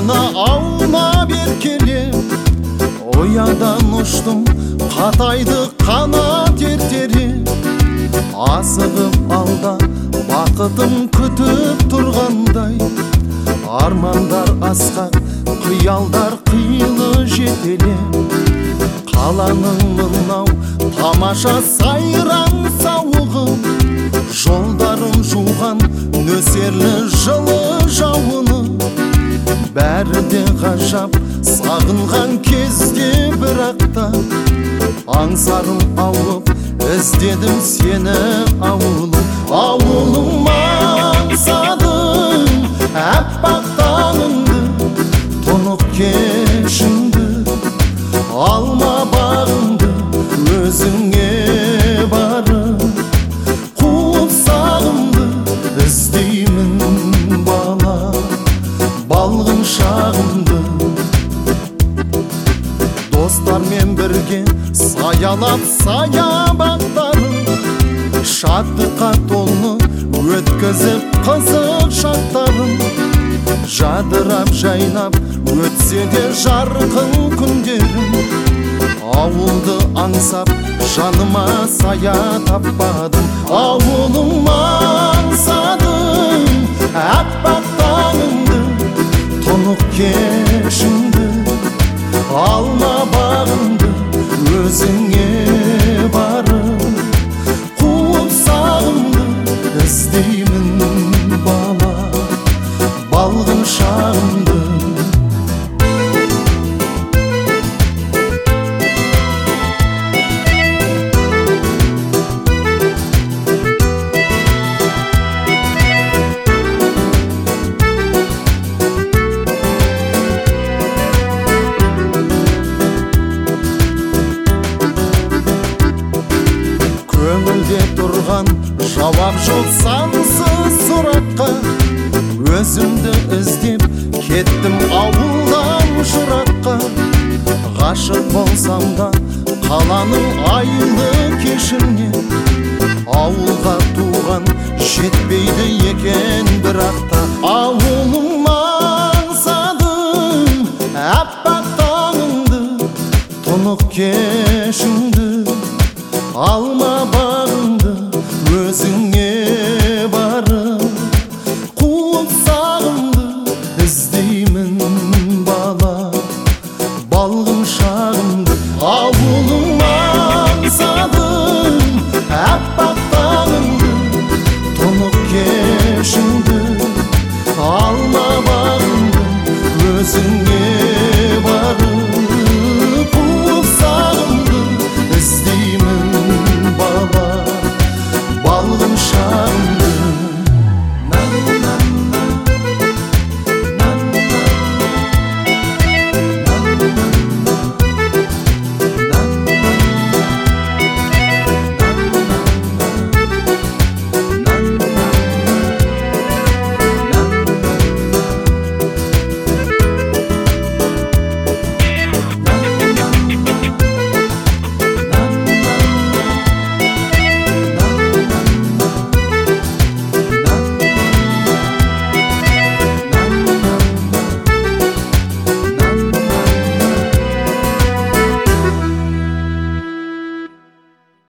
жанына аунап еркелеп, ұядан ұштым қатайды қанат ертере. Асығып алда бақытым күтіп тұрғандай, армандар асқақ, қиялдар қилы жетеле. Қаланың мынау тамаша сайран сауығы, жолдарын жуған нөсерлі жылы жауыны. Бәрі де ғажап сағынған кезде бірақта, аңсарым ауып іздедім сені ауылым. Ауылым аңсадым әппақ таңыңды, тұнық кешіңді, алма бағыңды өзіңе барып. Қуып сағымды іздеймін бала, балғын шағымды. Достармен бірге саялап саябақтарын, шаттыққа толы өткізіп қызық шақтарын. Жадырап жайнап өтсе де жарқын күндерім, ауылды аңсап жаныма сая таппадым. Ауылым аңсадым әппақ таңыңды, тұнық кешіңді, алма бағыңды өзіңе барып. Қуып сағымды іздеймін бала, балғын шағымды. Көңілде тұрған жауап жоқ сансыз сұраққа, өзімді іздеп кеттім ауылдан жыраққа. Ғашық болсам да қаланың айлы кешіне, ауылға туған жетпейді екен бірақта. Ауылым аңсадым әппақ таңыңды, тұнық кешіңді, алма бағыңды өзіңе барып. Қуып сағымды іздеймін бала, балғын шағымды. Ауылым аңсадым әппақ таңыңды, тұнық кешіңді, алма бағыңды өзіңе